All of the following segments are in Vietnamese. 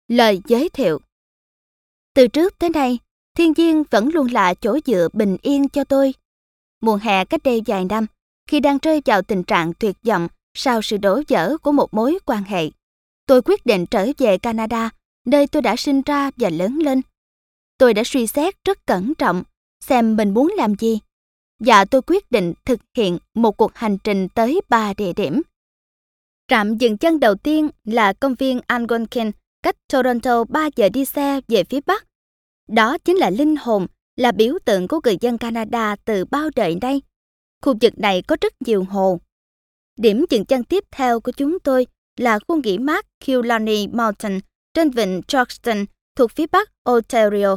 Lời giới thiệu. Từ trước tới nay, thiên nhiên vẫn luôn là chỗ dựa bình yên cho tôi. Mùa hè cách đây vài năm, khi đang rơi vào tình trạng tuyệt vọng sau sự đổ vỡ của một mối quan hệ, tôi quyết định trở về Canada, nơi tôi đã sinh ra và lớn lên. Tôi đã suy xét rất cẩn trọng xem mình muốn làm gì, và tôi quyết định thực hiện một cuộc hành trình tới 3 địa điểm. Trạm dừng chân đầu tiên là công viên Algonquin, cách Toronto 3 giờ đi xe về phía Bắc. Đó chính là linh hồn, là biểu tượng của người dân Canada từ bao đời nay. Khu vực này có rất nhiều hồ. Điểm dừng chân tiếp theo của chúng tôi là khu nghỉ mát Killarney Mountain trên vịnh Georgetown thuộc phía Bắc Ontario.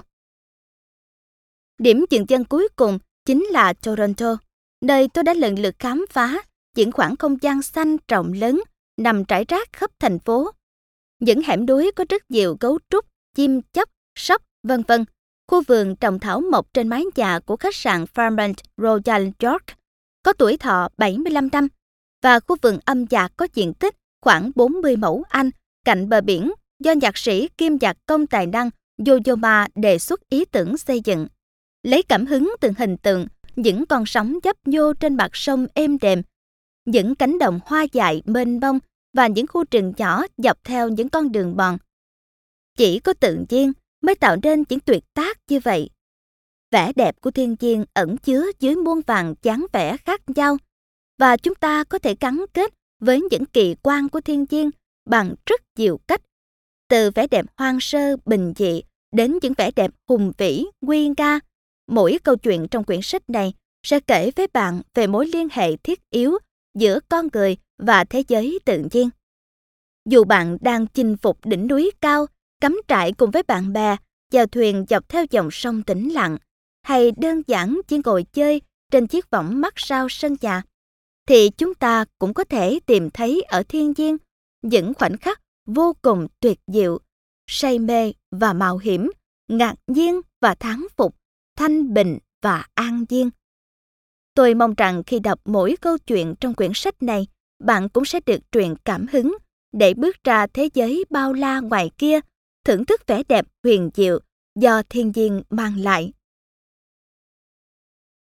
Điểm dừng chân cuối cùng chính là Toronto, nơi tôi đã lần lượt khám phá những khoảng không gian xanh rộng lớn nằm rải rác khắp thành phố. Những hẻm núi có rất nhiều gấu trúc, chim chóc, sóc, vân vân. Khu vườn trồng thảo mộc trên mái nhà của khách sạn Fairmont Royal York có tuổi thọ 75 năm, và khu vườn âm nhạc có diện tích khoảng 40 mẫu Anh cạnh bờ biển do nhạc sĩ kiêm nhạc công tài năng Yo-Yo Ma đề xuất ý tưởng xây dựng. Lấy cảm hứng từ hình tượng những con sóng nhấp nhô trên mặt sông êm đềm, những cánh đồng hoa dại mênh mông và những khu rừng nhỏ dọc theo những con đường mòn. Chỉ có tự nhiên mới tạo nên những tuyệt tác như vậy. Vẻ đẹp của thiên nhiên ẩn chứa dưới muôn vàn dáng vẻ khác nhau, và chúng ta có thể gắn kết với những kỳ quan của thiên nhiên bằng rất nhiều cách. Từ vẻ đẹp hoang sơ bình dị đến những vẻ đẹp hùng vĩ, nguy nga. Mỗi câu chuyện trong quyển sách này sẽ kể với bạn về mối liên hệ thiết yếu giữa con người và thế giới tự nhiên. Dù bạn đang chinh phục đỉnh núi cao, cắm trại cùng với bạn bè, chèo thuyền dọc theo dòng sông tĩnh lặng, hay đơn giản chỉ ngồi chơi trên chiếc võng mát sao sân nhà, thì chúng ta cũng có thể tìm thấy ở thiên nhiên những khoảnh khắc vô cùng tuyệt diệu, say mê và mạo hiểm, ngạc nhiên và thán phục, thanh bình và an nhiên. Tôi mong rằng khi đọc mỗi câu chuyện trong quyển sách này, bạn cũng sẽ được truyền cảm hứng để bước ra thế giới bao la ngoài kia, thưởng thức vẻ đẹp huyền diệu do thiên nhiên mang lại.